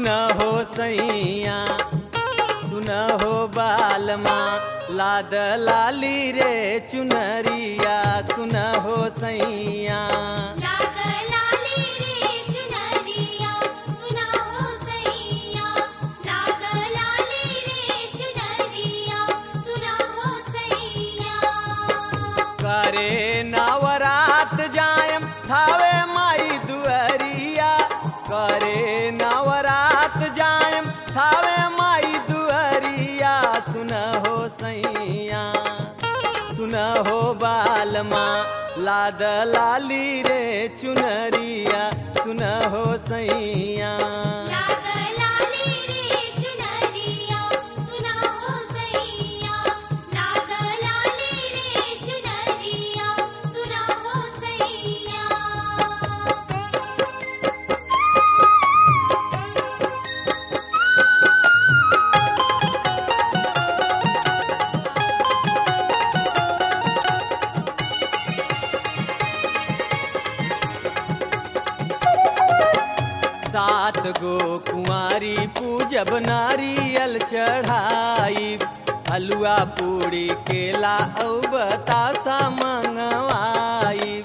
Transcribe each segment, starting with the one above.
सुनहो सैया सुनहो बालमा लाद लाली रे चुनरिया सुनहो सैया लाद लाली रे चुनरिया सुनहो सैया लाद लाली रे चुनरिया सुनहो सैया करे नवरात जायम थावे माई दुअरिया करे नवरात जायम थावे माई दुअरिया सुनहो सैया सुनहो बालमा लाद लाली रे चुनरिया सुनहो सैया लाद लाली रे चुनरिया सुनहो सैया लाद लाली रे चुनरिया सुनहो सैया सात गो कुंवारी पूजब नारियल चढ़ाई हलुआ पूड़ी केला औ बतासा मंगवाइब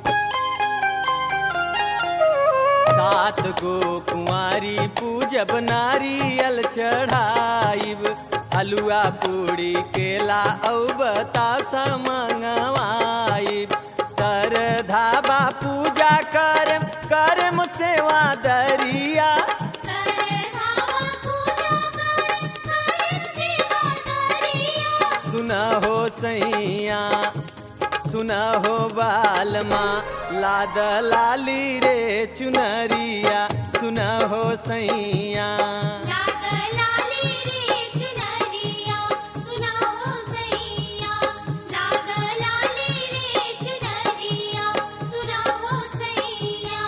सात गो कुंवारी पूजब नारियल चढ़ाइब हलुआ पूड़ी केला औ बतासा मंगवाइब सरधाबा पूजा करम करम सेवा दरिया सरधावा पूजा करम करम सेवा दरिया सुनहो सैया सुनहो बालमा लाद लाली रे चुनरिया सुनहो सैया लाद लाली रे चुनरिया सुनहो सैया लाद लाली रे चुनरिया सुनहो सैया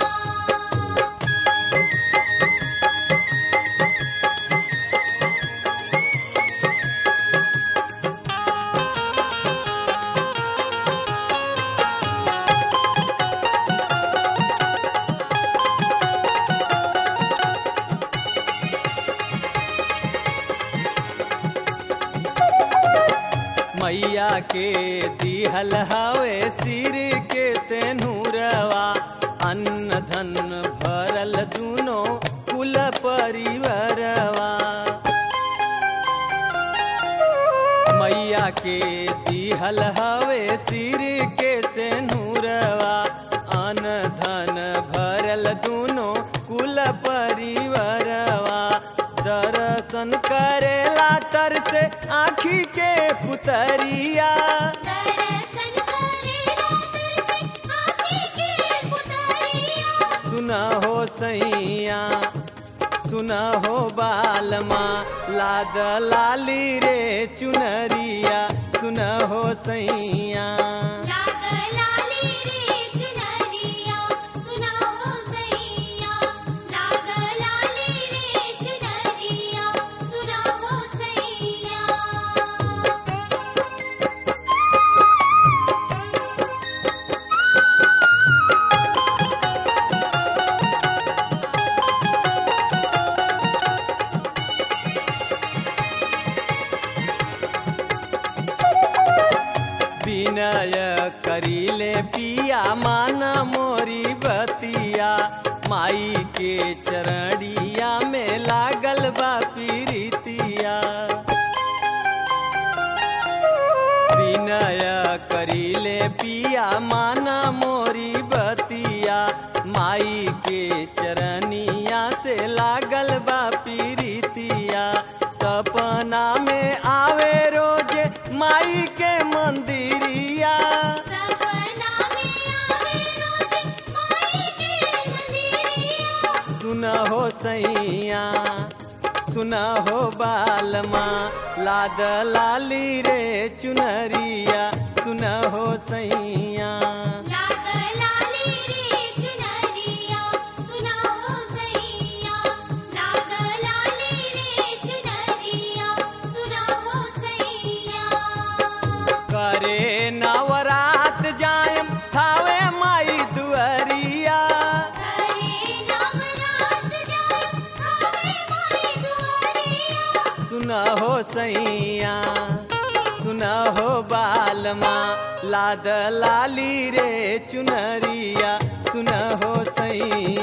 मैया के दिहल हवे सिर के सेनुरवा अन्न धन भरल दुनो कुल परिवारवा मैया के दिहल हवे सिर के सेनुरवा अन्न धन भरल दुनो कुल परिवारवा दर्शन करेला तर से आँखी के पुतरिया दर्शन करेला तरसे आँखी के पुतरिया सुनहो सैया सुनहो बालमा लाद लाली रे चुनरिया सुनहो सैया लाद लाली रे चुनरिया सुनहो सैया लाद लाली रे चुनरिया सुनहो सैया विनय करीले पिया मान मोरी बतिया माई के चरणिया में लागल बा पीरितिया विनय करीले पिया मान मोरी बतिया माई के चरणिया से लागल बा पीरितिया सपना में आवे रोज माई के मंदिरिया सपना में आवे रोज माई के मंदिरिया सुनहो सैया सुनहो बालमा लाद लाली रे चुनरिया सुनहो सैया लाद लाली रे चुनरिया सुनहो सैया लाद लाली रे चुनरिया सुनहो सैया करे नवरात जायम थावे माई दुअरिया करे नवरात जाए सैया सुना हो बालमा लाद लाली रे चुनरिया सुना हो सैया